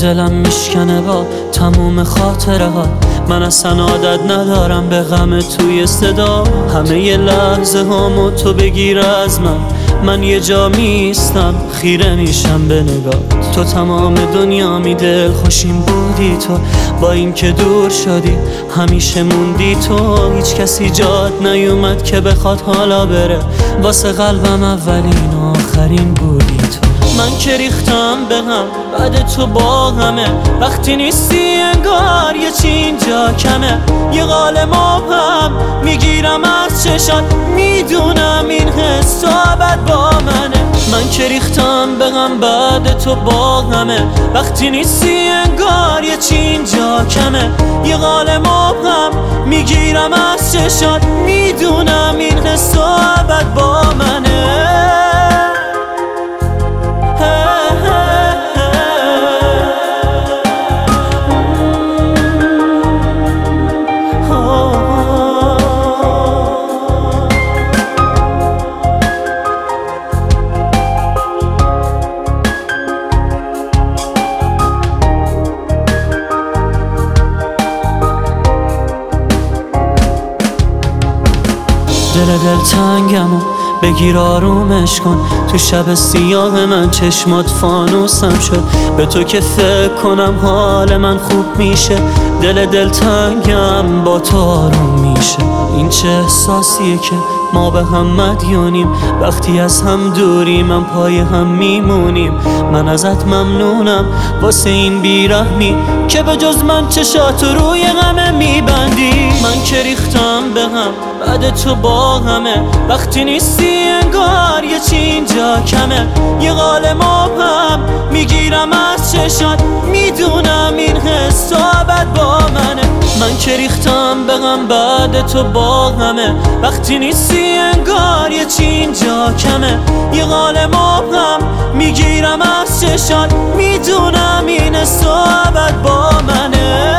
دلم میشکنه با تموم خاطره ها. من اصلا عادت ندارم به غم توی صدا. همه ی لحظه هامو تو بگیر از من یه جا میستم خیره میشم به نگاه. تو تمام دنیا می دل خوشیم بودی تو، با اینکه دور شدی همیشه موندی تو. هیچ کسی جات نیومد که بخواد حالا بره، واسه قلبم اولین و آخرین بودی تو. من که ریختم به هم بعد تو با همه، وقتی نیستی انگار یه چی اینجا کمه. یه قال مبهم میگیرم از چشات، میدونم این حس تو ابد با منه. من که ریختم به غم بعد تو با همه، وقتی نیستی انگار یه چی اینجا کمه. یه قال مبهم میگیرم از چشات، میدونم این حس تو ابد با منه. دل تنگمو بگیر آرومش کن، تو شب سیاه من چشمات فانوسم شد. به تو که فکر کنم حال من خوب میشه، دل تنگم با تو آروم میشه. این چه احساسیه که ما به هم مدیونیم، وقتی از هم دوریم من پای هم میمونیم. من ازت ممنونم واسه این بیرحمی که به جز من چشاتو روی غمه میبندی. من که ریختم به هم بعد تو با همه، وقتی نیستی انگار یه چی اینجا کمه. یه قال مبهم میگیرم از چشات، میدونم این حس تو ابد با منه. من که ریختم به غم بعد تو با همه، وقتی نیستی انگار یه چی اینجا کمه. یه قال مبهم میگیرم از چشات، میدونم این حس تو ابد با منه.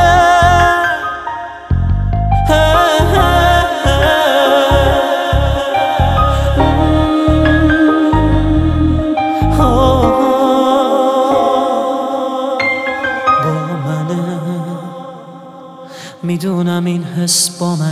میدونم این حس با من